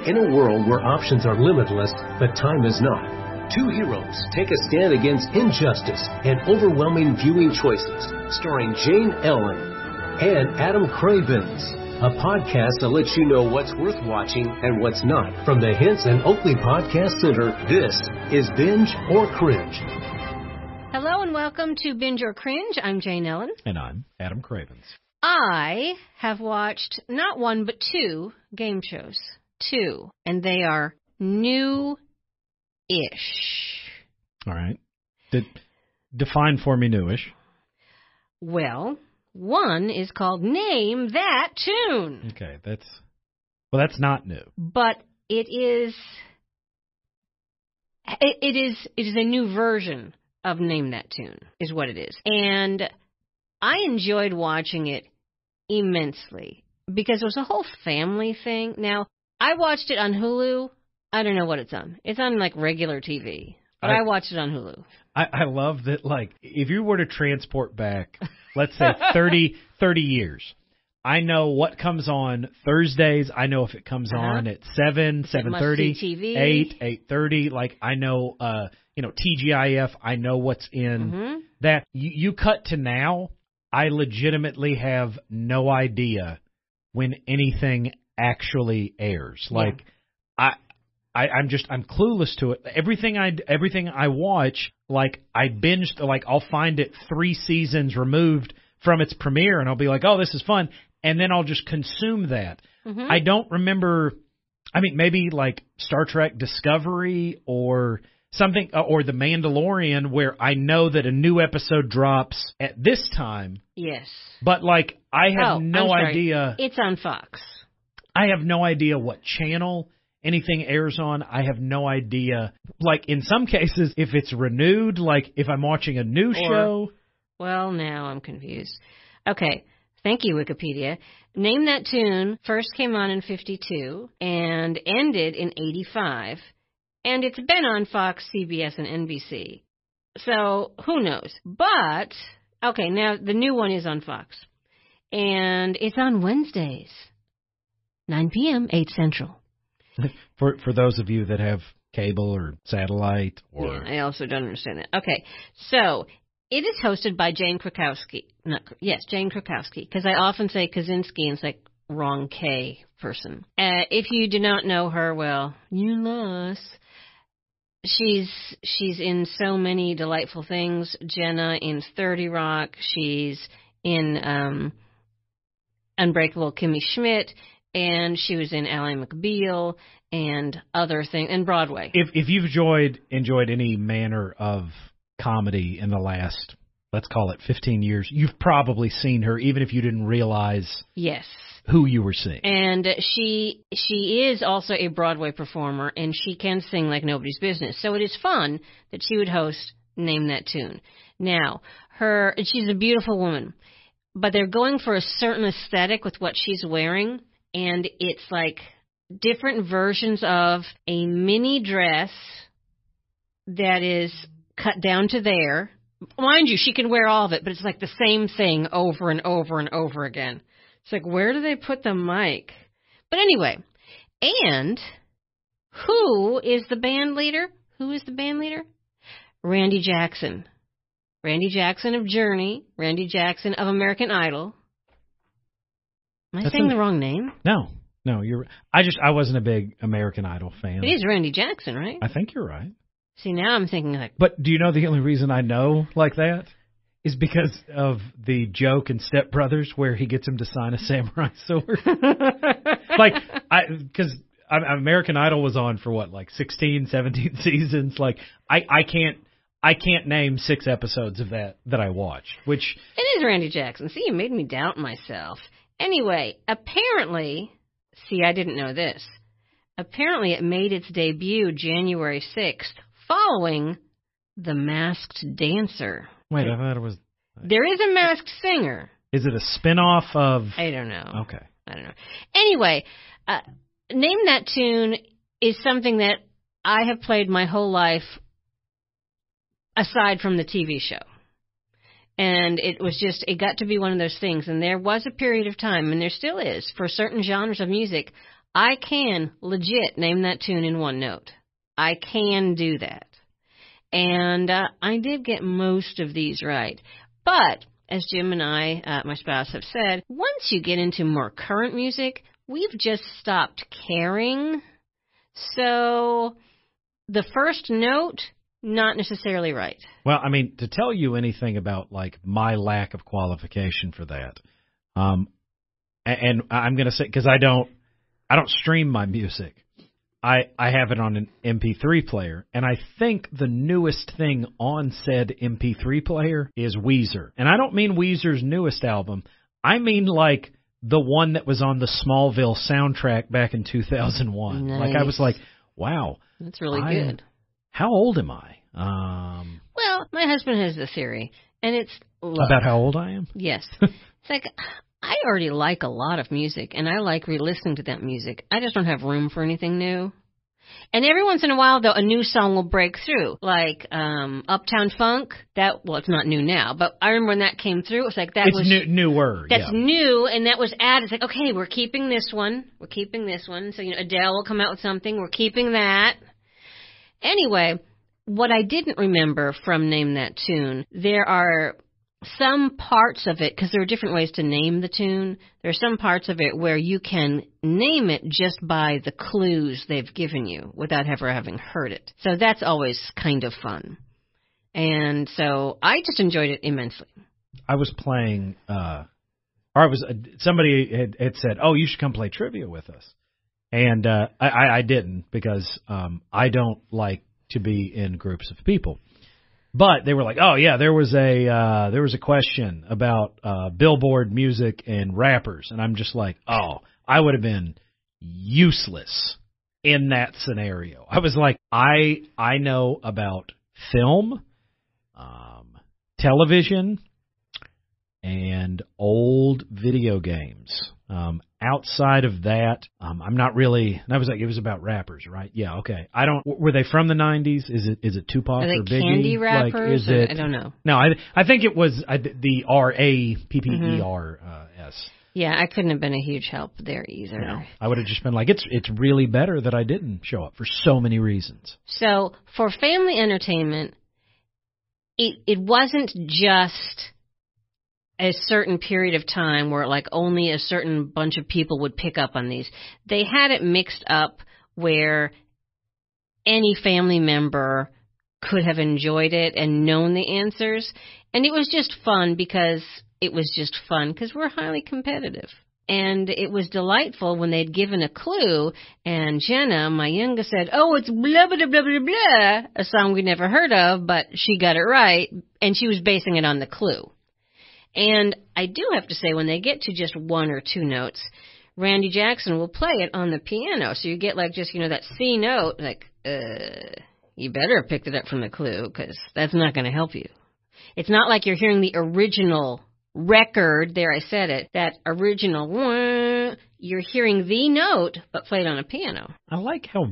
In a world where options are limitless, but time is not, two heroes take a stand against injustice and overwhelming viewing choices, starring Jane Ellen and Adam Cravens. A podcast that lets you know what's worth watching and what's not. From the Hints and Oakley Podcast Center, this is Binge or Cringe. Hello and welcome to Binge or Cringe. I'm Jane Ellen. And I'm Adam Cravens. I have watched not one but two game shows. Two. And they are new-ish. All right. Define for me newish. Well, one is called Name That Tune. Okay, that's not new. But it is a new version of Name That Tune, is what it is. And I enjoyed watching it immensely because it was a whole family thing. Now, I watched it on Hulu. I don't know what it's on. It's on, like, regular TV. But I watched it on Hulu. I love that, like, if you were to transport back, let's say, 30 years, I know what comes on Thursdays. I know if it comes on at 7, 7:30, 8, 8:30. Like, I know, TGIF, I know what's in that. You cut to now, I legitimately have no idea when anything actually airs. Like, I'm clueless to it. Everything I watch, like, I binged, like, I'll find it 3 seasons removed from its premiere, and I'll be like, oh, this is fun, and then I'll just consume that. I don't remember. I mean, maybe like Star Trek Discovery or something, or The Mandalorian, where I know that a new episode drops at this time. Yes. But, like, I have no idea. It's on Fox. I have no idea what channel anything airs on. I have no idea. Like, in some cases, if it's renewed, like if I'm watching a new show. Well, now I'm confused. Okay. Thank you, Wikipedia. Name That Tune first came on in 52 and ended in 85. And it's been on Fox, CBS, and NBC. So, who knows? But, okay, now the new one is on Fox. And it's on Wednesdays, 9 p.m., 8 Central. For those of you that have cable or satellite or... Yeah, I also don't understand that. Okay, so it is hosted by Jane Krakowski. Jane Krakowski, because I often say Kaczynski and it's like wrong K person. If you do not know her, well, you lost. She's in so many delightful things. Jenna in 30 Rock. She's in Unbreakable Kimmy Schmidt. And she was in Ally McBeal and other things, and Broadway. If you've enjoyed any manner of comedy in the last, let's call it 15 years, you've probably seen her, even if you didn't realize who you were seeing. And she is also a Broadway performer, and she can sing like nobody's business. So it is fun that she would host Name That Tune. Now, she's a beautiful woman, but they're going for a certain aesthetic with what she's wearing. And it's like different versions of a mini dress that is cut down to there. Mind you, she can wear all of it, but it's like the same thing over and over and over again. It's like, where do they put the mic? But anyway, and who is the band leader? Randy Jackson. Randy Jackson of Journey. Randy Jackson of American Idol. Am I saying the wrong name? No, you're. I wasn't a big American Idol fan. It is Randy Jackson, right? I think you're right. See, now I'm thinking like. But do you know the only reason I know like that is because of the joke in Step Brothers where he gets him to sign a samurai sword? Because American Idol was on for what, like 16, 17 seasons. Like I can't name 6 episodes of that I watched. Which it is Randy Jackson. See, you made me doubt myself. Anyway, apparently, I didn't know this. Apparently, it made its debut January 6th, following The Masked Dancer. Wait, I thought it was... There is a Masked Singer. Is it a spin-off of... I don't know. Okay. I don't know. Anyway, Name That Tune is something that I have played my whole life, aside from the TV show. And it got to be one of those things. And there was a period of time, and there still is, for certain genres of music, I can legit name that tune in one note. I can do that. And I did get most of these right. But, as Jim and I, my spouse, have said, once you get into more current music, we've just stopped caring. So, the first note, not necessarily right. Well, I mean, to tell you anything about, like, my lack of qualification for that, and I'm going to say, because I don't stream my music. I have it on an MP3 player, and I think the newest thing on said MP3 player is Weezer. And I don't mean Weezer's newest album. I mean, like, the one that was on the Smallville soundtrack back in 2001. Nice. Like, I was like, wow. That's really good. How old am I? Well, my husband has the theory, and it's... Look, about how old I am? Yes. It's like... I already like a lot of music, and I like re-listening to that music. I just don't have room for anything new. And every once in a while, though, a new song will break through, like Uptown Funk. It's not new now, but I remember when that came through, it was like it's newer. That's new, and that was added. It's like, okay, we're keeping this one. We're keeping this one. So, Adele will come out with something. We're keeping that. Anyway, what I didn't remember from Name That Tune, there are... some parts of it, because there are different ways to name the tune, there are some parts of it where you can name it just by the clues they've given you without ever having heard it. So that's always kind of fun. And so I just enjoyed it immensely. I was playing, somebody had said, oh, you should come play trivia with us. And I didn't, because I don't like to be in groups of people. But they were like, oh yeah, there was a question about Billboard music and rappers, and I'm just like, oh, I would have been useless in that scenario. I was like, I know about film, television, and old video games. Outside of that, I'm not really. And I was like, it was about rappers, right? Yeah, okay. Were they from the 90s? Is it Tupac or Biggie? Candy rappers? I don't know. No, I think it was the RAPPERS. Yeah, I couldn't have been a huge help there either. No, I would have just been like, it's really better that I didn't show up for so many reasons. So for family entertainment, it wasn't just a certain period of time where like only a certain bunch of people would pick up on these. They had it mixed up where any family member could have enjoyed it and known the answers. And it was just fun because we're highly competitive. And it was delightful when they'd given a clue, and Jenna, my youngest, said, oh, it's blah, blah, blah, blah, blah, a song we'd never heard of, but she got it right, and she was basing it on the clue. And I do have to say, when they get to just one or two notes, Randy Jackson will play it on the piano. So you get like just, that C note, like, you better have picked it up from the clue, because that's not going to help you. It's not like you're hearing the original record, there I said it, that original, you're hearing the note, but played on a piano. I like how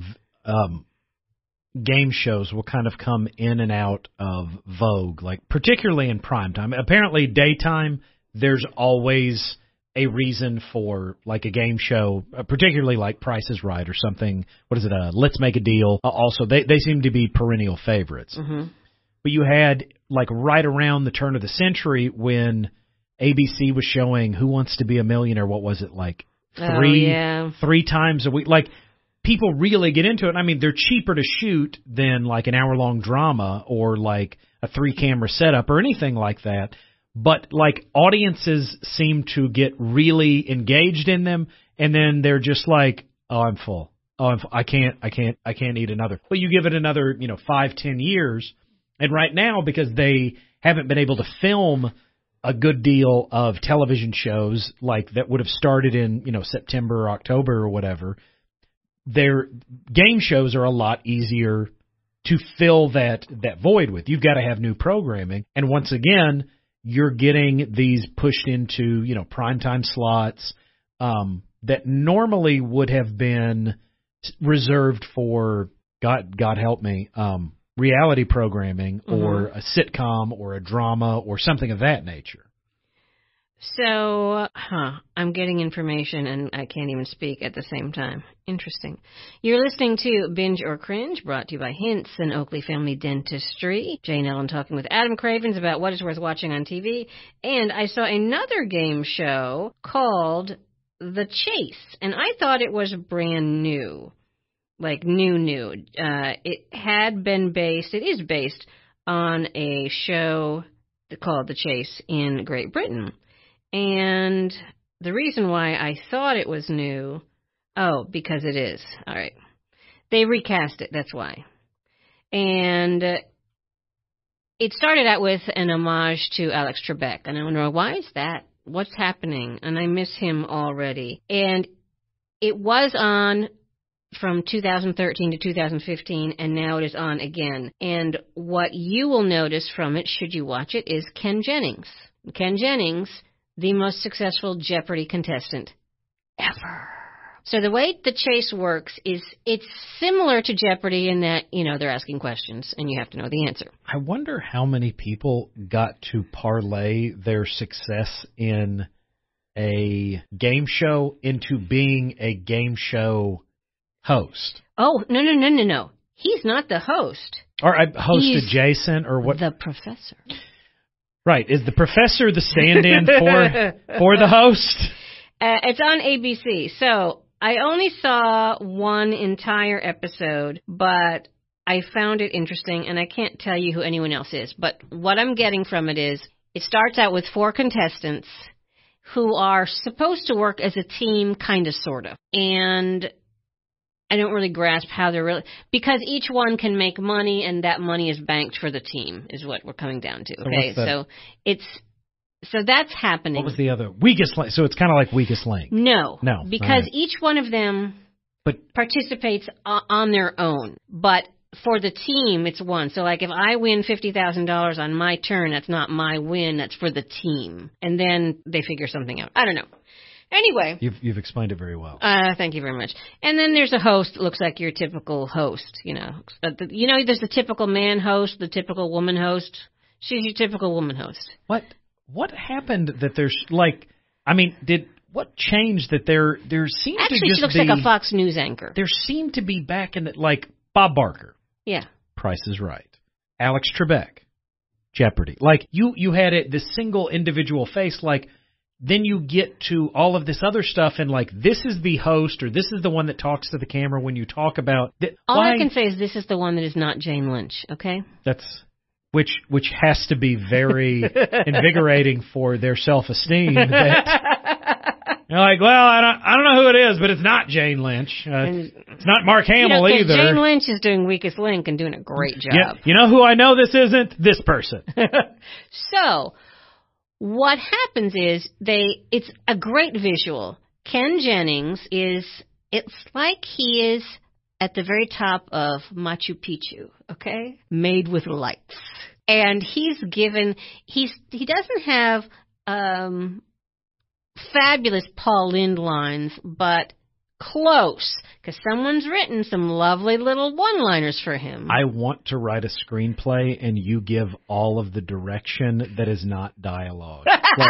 game shows will kind of come in and out of vogue, like particularly in prime time. Apparently daytime, there's always a reason for like a game show, particularly like Price is Right or something. What is it? Let's Make a Deal. Also, they seem to be perennial favorites. Mm-hmm. But you had like right around the turn of the century when ABC was showing Who Wants to Be a Millionaire. What was it, like three times a week? Like, people really get into it. I mean, they're cheaper to shoot than like an hour-long drama or like a 3-camera setup or anything like that. But like audiences seem to get really engaged in them, and then they're just like, "Oh, I'm full. Oh, I can't eat another." Well, you give it another, 5-10 years, and right now, because they haven't been able to film a good deal of television shows like that would have started in, September or October or whatever, their game shows are a lot easier to fill that void with. You've got to have new programming. And once again, you're getting these pushed into, primetime slots that normally would have been reserved for, God help me, reality programming or a sitcom or a drama or something of that nature. So, I'm getting information and I can't even speak at the same time. Interesting. You're listening to Binge or Cringe, brought to you by Hints and Oakley Family Dentistry. Jane Ellen talking with Adam Cravens about what is worth watching on TV. And I saw another game show called The Chase, and I thought it was brand new. Like new. It is based on a show called The Chase in Great Britain. And the reason why I thought it was new, because it is. All right. They recast it, that's why. And it started out with an homage to Alex Trebek. And I wonder, why is that? What's happening? And I miss him already. And it was on from 2013 to 2015, and now it is on again. And what you will notice from it, should you watch it, is Ken Jennings. Ken Jennings, the most successful Jeopardy contestant ever. So the way The Chase works is it's similar to Jeopardy in that, they're asking questions and you have to know the answer. I wonder how many people got to parlay their success in a game show into being a game show host. Oh, no. He's not the host. Or host He's adjacent or what? The professor. Right. Is the professor the stand-in for the host? It's on ABC. So I only saw one entire episode, but I found it interesting, and I can't tell you who anyone else is. But what I'm getting from it is it starts out with 4 contestants who are supposed to work as a team, kind of, sort of. And I don't really grasp how they're really, because each one can make money and that money is banked for the team is what we're coming down to. Okay. So that's happening. What was the other? Weakest Link. So it's kind of like Weakest Link. No. Because each one of them participates on their own. But for the team, it's one. So like if I win $50,000 on my turn, that's not my win. That's for the team. And then they figure something out. I don't know. Anyway. You've explained it very well. Thank you very much. And then there's a host that looks like your typical host, there's the typical man host, the typical woman host. She's your typical woman host. What happened that there's what changed that there seemed Actually, to just she looks like a Fox News anchor. There seemed to be back in like Bob Barker. Yeah. Price is Right. Alex Trebek. Jeopardy. Like you had this single individual face, like then you get to all of this other stuff and like this is the host or this is the one that talks to the camera when you talk about that. All I can say is this is the one that is not Jane Lynch, okay? That's which has to be very invigorating for their self-esteem that you're like, well, I don't know who it is, but it's not Jane Lynch. It's not Mark Hamill either. Jane Lynch is doing Weakest Link and doing a great job. Yeah, you know who I know this isn't? This person. So what happens is it's a great visual. Ken Jennings it's like he is at the very top of Machu Picchu, okay? Made with lights. And he doesn't have fabulous Paul Lynde lines, but close, because someone's written some lovely little one-liners for him. I want to write a screenplay and you give all of the direction that is not dialogue.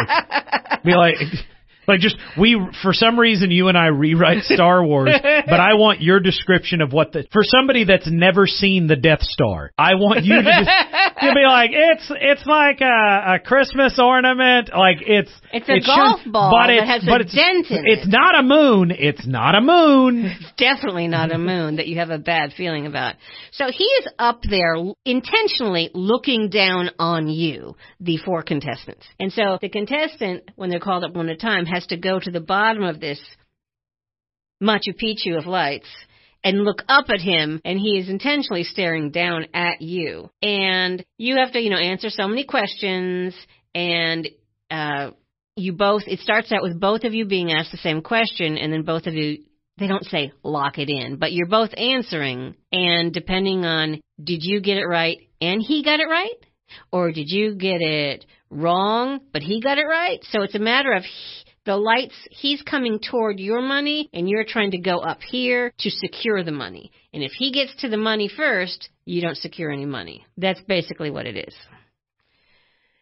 For some reason you and I rewrite Star Wars, but I want your description of for somebody that's never seen the Death Star, I want you to you'll be like, it's like a Christmas ornament, like it's a golf ball that has a dent in it. It's not a moon. It's not a moon. It's definitely not a moon that you have a bad feeling about. So he is up there intentionally looking down on you, the 4 contestants. And so the contestant, when they're called up one at a time, has to go to the bottom of this Machu Picchu of lights and look up at him, and he is intentionally staring down at you. And you have to, answer so many questions, and it starts out with both of you being asked the same question, and then both of you, they don't say lock it in, but you're both answering, and depending on did you get it right and he got it right, or did you get it wrong but he got it right? So it's a matter of the lights, he's coming toward your money, and you're trying to go up here to secure the money. And if he gets to the money first, you don't secure any money. That's basically what it is.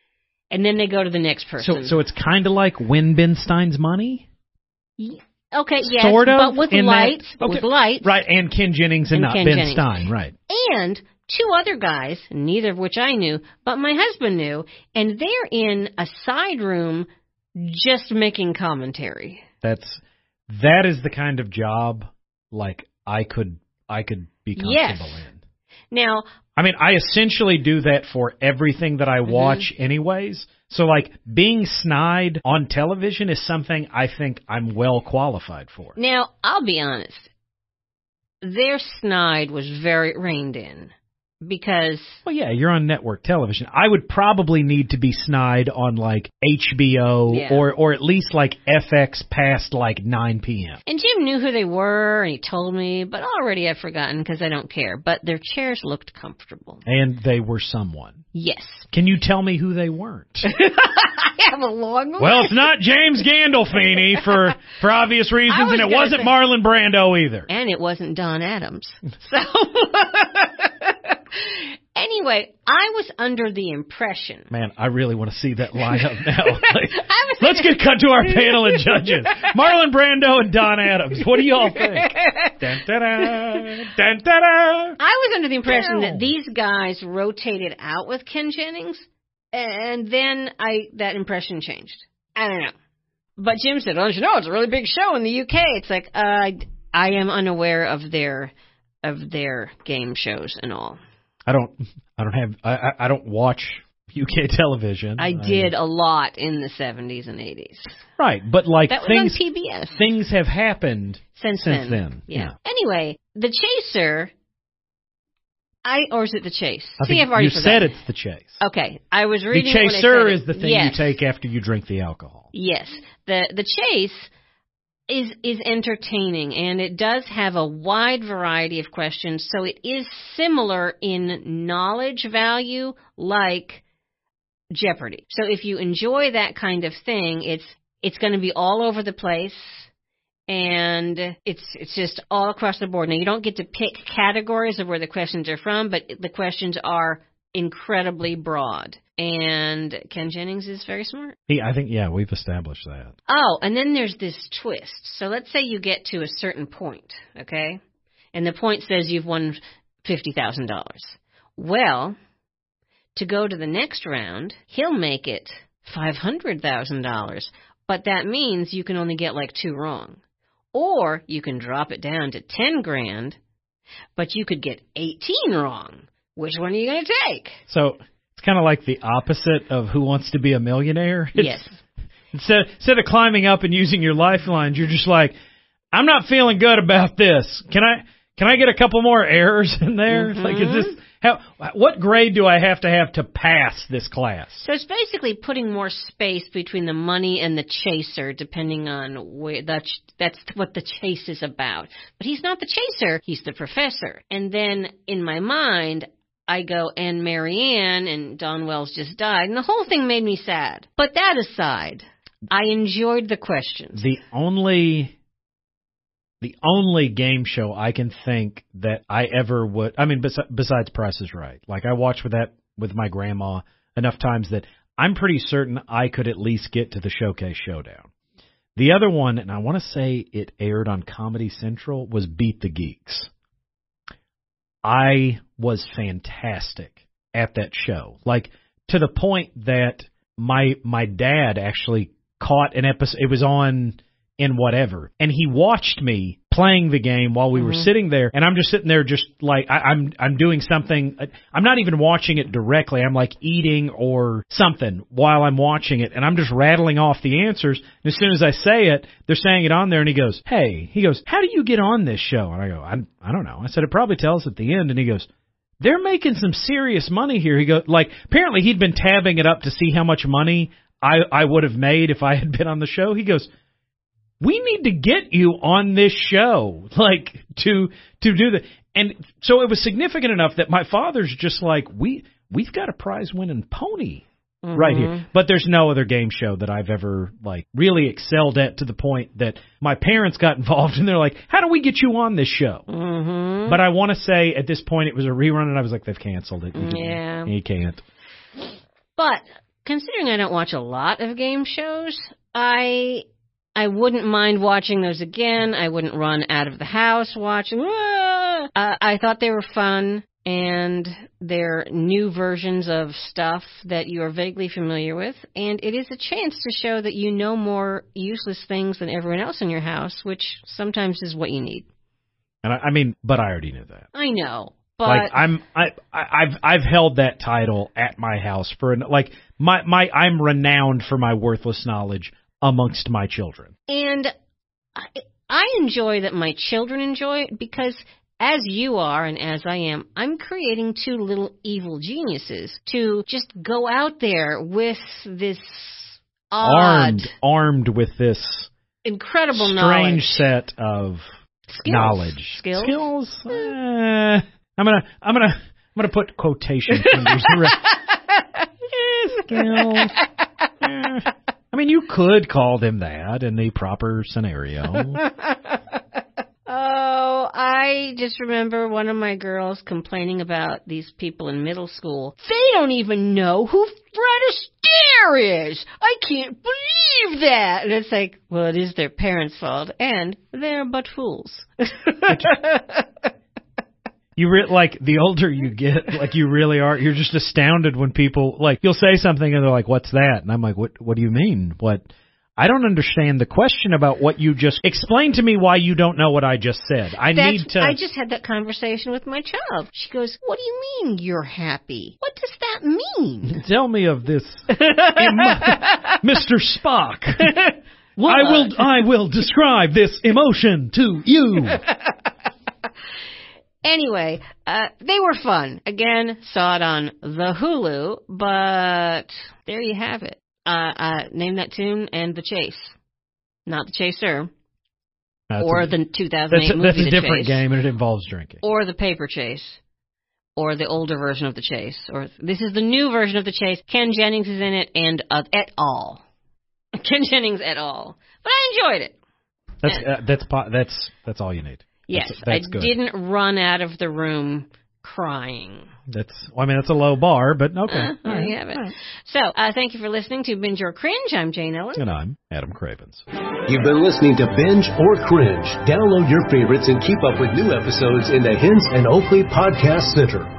and then they go to the next person. So it's kind of like Win Ben Stein's Money? Okay, yes, sort of, but with lights. With lights. Right, and Ken Jennings and not Ken Ben Jennings. Stein, right. And 2 other guys, neither of which I knew, but my husband knew, and they're in a side room just making commentary. That is the kind of job like I could be comfortable in. Now, I mean, I essentially do that for everything that I watch anyways. So, like, being snide on television is something I think I'm well qualified for. Now, I'll be honest. Their snide was very reined in because... Well, yeah, you're on network television. I would probably need to be snide on, like, HBO or at least, like, FX past, like, 9 p.m. And Jim knew who they were, and he told me, but already I've forgotten because I don't care. But their chairs looked comfortable. And they were someone. Yes. Can you tell me who they weren't? I have a long list. Well, it's not James Gandolfini for obvious reasons, and it wasn't Marlon Brando either. And it wasn't Don Adams. So... Anyway, I was under the impression... Man, I really want to see that lineup now. Let's get cut to our panel of judges. Marlon Brando and Don Adams. What do y'all think? Dun, da, da, dun, da, da. I was under the impression that these guys rotated out with Ken Jennings, and then that impression changed. I don't know. But Jim said, don't you know, it's a really big show in the UK. It's like, I am unaware of their game shows and all. I don't watch UK television. I did a lot in the 70s and 80s. Right, but like that was on PBS. Things have happened since then. Yeah. Anyway, The Chaser. Or is it The Chase? I've already forgotten. Said it's The Chase. Okay, I was reading. The Chaser is the thing you take after you drink the alcohol. Yes, the Chase is entertaining, and it does have a wide variety of questions, so it is similar in knowledge value like Jeopardy. So if you enjoy that kind of thing, it's going to be all over the place, and it's just all across the board. Now, you don't get to pick categories of where the questions are from, but the questions are incredibly broad. And Ken Jennings is very smart. I think, we've established that. Oh, and then there's this twist. So let's say you get to a certain point, okay? And the point says you've won $50,000. Well, to go to the next round, he'll make it $500,000. But that means you can only get like 2 wrong. Or you can drop it down to $10,000, but you could get 18 wrong. Which one are you going to take? So it's kind of like the opposite of Who Wants to Be a Millionaire. Yes. Instead of climbing up and using your lifelines, you're just like, I'm not feeling good about this. Can I get a couple more errors in there? Mm-hmm. Like, is this what grade do I have to pass this class? So it's basically putting more space between the money and the chaser, depending on where that's what the chase is about. But he's not the chaser; he's the professor. And then in my mind, I go, and Marianne, and Don Wells just died, and the whole thing made me sad. But that aside, I enjoyed the questions. The only game show I can think that I ever would, I mean, besides Price is Right. Like, I watched with my grandma enough times that I'm pretty certain I could at least get to the Showcase Showdown. The other one, and I want to say it aired on Comedy Central, was Beat the Geeks. I was fantastic at that show. Like, to the point that my dad actually caught an episode. It was on in whatever, and he watched me playing the game while we were sitting there, and I'm just sitting there just like I'm doing something. I'm not even watching it directly. I'm like eating or something while I'm watching it, and I'm just rattling off the answers. And as soon as I say it, they're saying it on there, and he goes, how do you get on this show? And I go, I don't know. I said, it probably tells at the end, and he goes, they're making some serious money here. He goes, like, apparently he'd been tabbing it up to see how much money I would have made if I had been on the show. He goes, we need to get you on this show, like, to do that. And so it was significant enough that my father's just like, we've got a prize-winning pony right here. But there's no other game show that I've ever, like, really excelled at to the point that my parents got involved, and they're like, how do we get you on this show? Mm-hmm. But I want to say at this point it was a rerun, and I was like, they've canceled it. You can't. But considering I don't watch a lot of game shows, I wouldn't mind watching those again. I wouldn't run out of the house watching. I thought they were fun, and they're new versions of stuff that you are vaguely familiar with, and it is a chance to show that you know more useless things than everyone else in your house, which sometimes is what you need. And I mean, but I already knew that. I know, but like I've held that title at my house for I'm renowned for my worthless knowledge amongst my children. And I enjoy that my children enjoy it because, as you are and as I am, I'm creating two little evil geniuses to just go out there with this armed with this incredible strange set of knowledge. Skills. I'm gonna put quotation fingers around. Skills. I mean, you could call them that in the proper scenario. Oh, I just remember one of my girls complaining about these people in middle school. They don't even know who Fred Astaire is. I can't believe that. And it's like, well, it is their parents' fault, and they're but fools. The older you get, like you really are, you're just astounded when people, like, you'll say something and they're like, what's that? And I'm like, what do you mean? What? I don't understand the question about what you just explain to me why you don't know what I just said. I just had that conversation with my child. She goes, what do you mean you're happy? What does that mean? Tell me of this, Mr. Spock. I will describe this emotion to you. Anyway, they were fun. Again, saw it on the Hulu, but there you have it. Name That Tune and The Chase. Not The Chaser. The 2008 movie That's a The different Chase, game, and it involves drinking. Or The Paper Chase. Or the older version of The Chase. Or this is the new version of The Chase. Ken Jennings is in it, and et al. Ken Jennings et al. But I enjoyed it. That's all you need. Yes, that's I good. didn't run out of the room crying. That's a low bar, but okay. There you have it. Right. So, thank you for listening to Binge or Cringe. I'm Jane Ellen. And I'm Adam Cravens. You've been listening to Binge or Cringe. Download your favorites and keep up with new episodes in the Hints and Oakley Podcast Center.